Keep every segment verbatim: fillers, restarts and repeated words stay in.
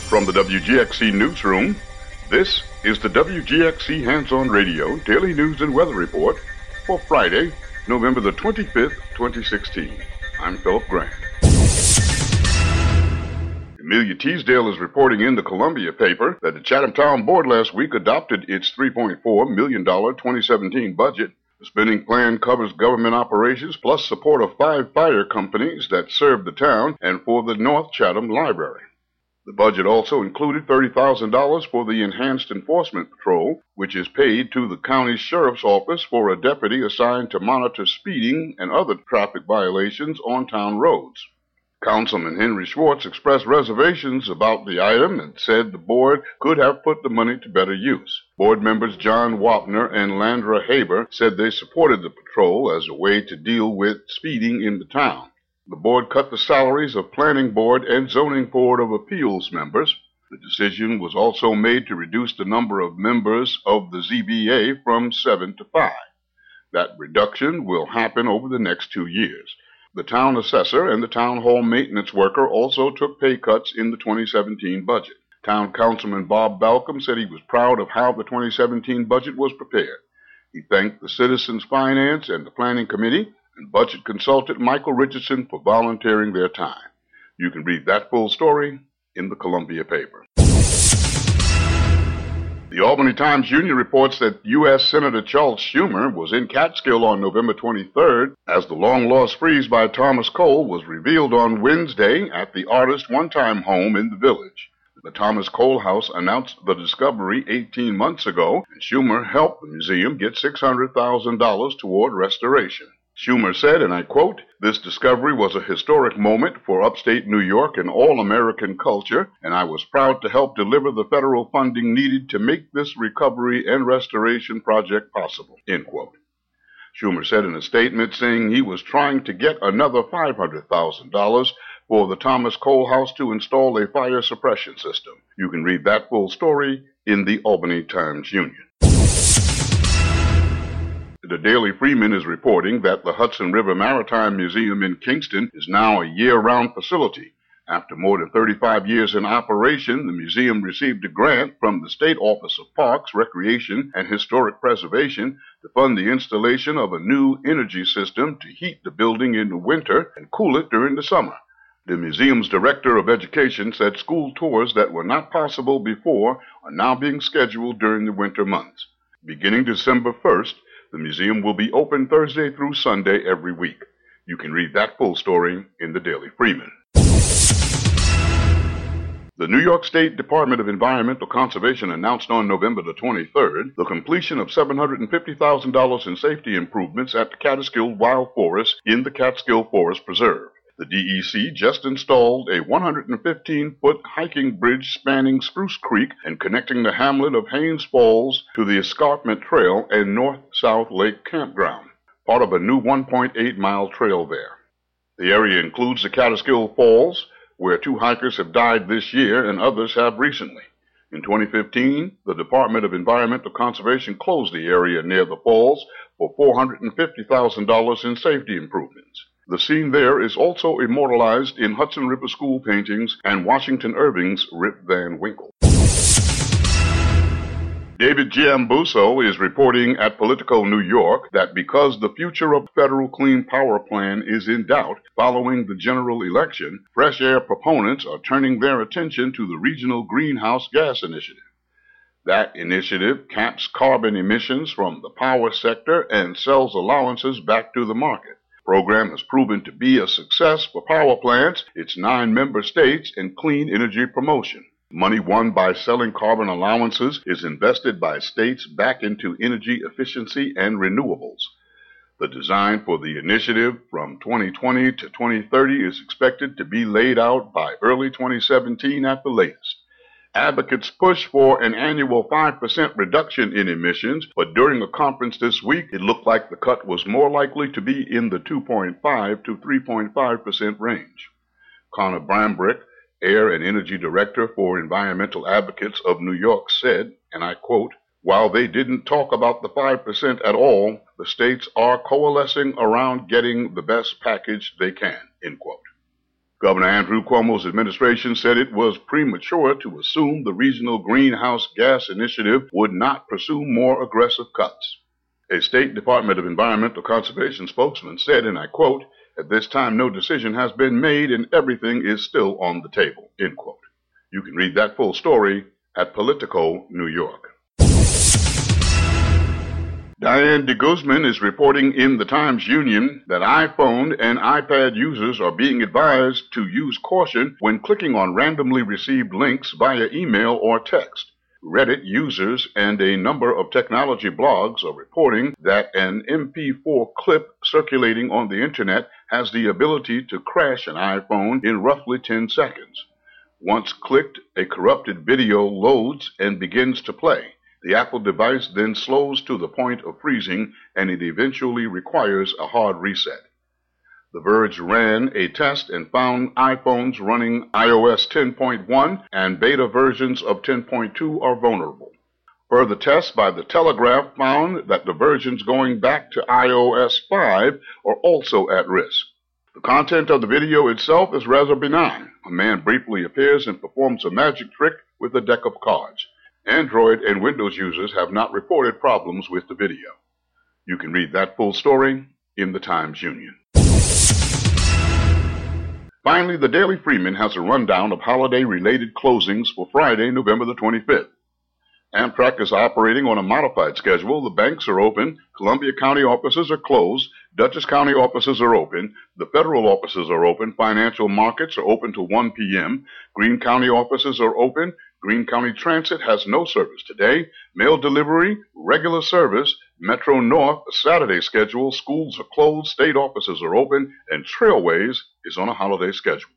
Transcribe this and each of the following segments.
From the W G X C Newsroom, this is the W G X C Hands-On Radio Daily News and Weather Report for Friday, November the twenty-fifth, twenty sixteen. I'm Philip Grant. Amelia Teasdale is reporting in the Columbia paper that the Chatham Town Board last week adopted its three point four million dollars twenty seventeen budget. The spending plan covers government operations plus support of five fire companies that serve the town and for the North Chatham Library. The budget also included thirty thousand dollars for the Enhanced Enforcement Patrol, which is paid to the county sheriff's office for a deputy assigned to monitor speeding and other traffic violations on town roads. Councilman Henry Schwartz expressed reservations about the item and said the board could have put the money to better use. Board members John Wapner and Landra Haber said they supported the patrol as a way to deal with speeding in the town. The board cut the salaries of Planning Board and Zoning Board of Appeals members. The decision was also made to reduce the number of members of the Z B A from seven to five. That reduction will happen over the next two years. The town assessor and the town hall maintenance worker also took pay cuts in the twenty seventeen budget. Town Councilman Bob Balcom said he was proud of how the twenty seventeen budget was prepared. He thanked the Citizens Finance and the Planning Committee and budget consultant Michael Richardson for volunteering their time. You can read that full story in the Columbia paper. The Albany Times-Union reports that U S Senator Charles Schumer was in Catskill on November twenty-third as the long-lost freeze by Thomas Cole was revealed on Wednesday at the artist's one-time home in the village. The Thomas Cole House announced the discovery eighteen months ago, and Schumer helped the museum get six hundred thousand dollars toward restoration. Schumer said, and I quote, "This discovery was a historic moment for upstate New York and all American culture, and I was proud to help deliver the federal funding needed to make this recovery and restoration project possible," end quote. Schumer said in a statement saying he was trying to get another five hundred thousand dollars for the Thomas Cole House to install a fire suppression system. You can read that full story in the Albany Times-Union. The Daily Freeman is reporting that the Hudson River Maritime Museum in Kingston is now a year-round facility. After more than thirty-five years in operation, the museum received a grant from the State Office of Parks, Recreation, and Historic Preservation to fund the installation of a new energy system to heat the building in the winter and cool it during the summer. The museum's director of education said school tours that were not possible before are now being scheduled during the winter months. Beginning December first, the museum will be open Thursday through Sunday every week. You can read that full story in the Daily Freeman. The New York State Department of Environmental Conservation announced on November the twenty-third the completion of seven hundred fifty thousand dollars in safety improvements at the Catskill Wild Forest in the Catskill Forest Preserve. The D E C just installed a one hundred fifteen foot hiking bridge spanning Spruce Creek and connecting the hamlet of Haynes Falls to the Escarpment Trail and North-South Lake Campground, part of a new one point eight mile trail there. The area includes the Catskill Falls, where two hikers have died this year and others have recently. In twenty fifteen, the Department of Environmental Conservation closed the area near the falls for four hundred fifty thousand dollars in safety improvements. The scene there is also immortalized in Hudson River School paintings and Washington Irving's Rip Van Winkle. David Giambusso is reporting at Politico New York that because the future of the federal Clean Power Plan is in doubt following the general election, fresh air proponents are turning their attention to the Regional Greenhouse Gas Initiative. That initiative caps carbon emissions from the power sector and sells allowances back to the market. The program has proven to be a success for power plants, its nine member states, and clean energy promotion. Money won by selling carbon allowances is invested by states back into energy efficiency and renewables. The design for the initiative from twenty twenty to twenty thirty is expected to be laid out by early twenty seventeen at the latest. Advocates push for an annual five percent reduction in emissions, but during a conference this week, it looked like the cut was more likely to be in the two point five to three point five percent range. Connor Brambrick, Air and Energy Director for Environmental Advocates of New York, said, and I quote, "While they didn't talk about the five percent at all, the states are coalescing around getting the best package they can," end quote. Governor Andrew Cuomo's administration said it was premature to assume the regional greenhouse gas initiative would not pursue more aggressive cuts. A State Department of Environmental Conservation spokesman said, and I quote, "At this time, no decision has been made and everything is still on the table," end quote. You can read that full story at Politico, New York. Diane de Guzman is reporting in the Times-Union that iPhone and iPad users are being advised to use caution when clicking on randomly received links via email or text. Reddit users and a number of technology blogs are reporting that an M P four clip circulating on the internet has the ability to crash an iPhone in roughly ten seconds. Once clicked, a corrupted video loads and begins to play. The Apple device then slows to the point of freezing, and it eventually requires a hard reset. The Verge ran a test and found iPhones running i O S ten point one and beta versions of ten point two are vulnerable. Further tests by The Telegraph found that the versions going back to i O S five are also at risk. The content of the video itself is rather benign. A man briefly appears and performs a magic trick with a deck of cards. Android and Windows users have not reported problems with the video. You can read that full story in the Times-Union. Finally, the Daily Freeman has a rundown of holiday-related closings for Friday, November the twenty-fifth. Amtrak is operating on a modified schedule. The banks are open. Columbia County offices are closed. Dutchess County offices are open. The federal offices are open. Financial markets are open till one p m Greene County offices are open. Greene County Transit has no service today. Mail delivery, regular service. Metro North, Saturday schedule. Schools are closed. State offices are open. And Trailways is on a holiday schedule.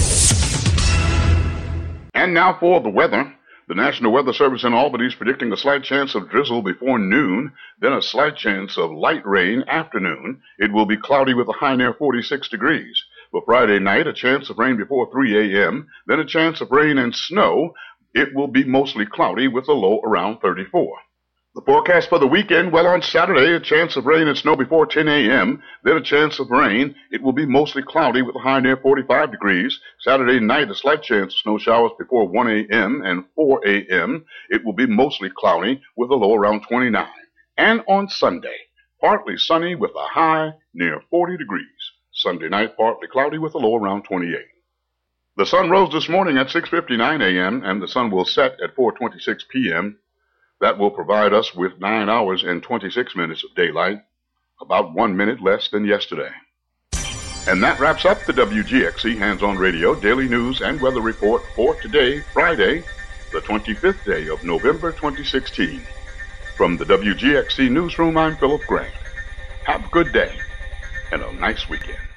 And now for the weather. The National Weather Service in Albany is predicting a slight chance of drizzle before noon, then a slight chance of light rain after noon. It will be cloudy with a high near forty-six degrees. For Friday night, a chance of rain before three a m, then a chance of rain and snow. It will be mostly cloudy with a low around thirty-four. The forecast for the weekend, well, on Saturday, a chance of rain and snow before ten a m, then a chance of rain. It will be mostly cloudy with a high near forty-five degrees. Saturday night, a slight chance of snow showers before one a m and four a m. It will be mostly cloudy with a low around twenty-nine. And on Sunday, partly sunny with a high near forty degrees. Sunday night, partly cloudy with a low around twenty-eight. The sun rose this morning at six fifty-nine a m and the sun will set at four twenty-six p m That will provide us with nine hours and twenty-six minutes of daylight, about one minute less than yesterday. And that wraps up the W G X C Hands-On Radio Daily News and Weather Report for today, Friday, the twenty-fifth day of November twenty sixteen. From the W G X C Newsroom, I'm Philip Grant. Have a good day and a nice weekend.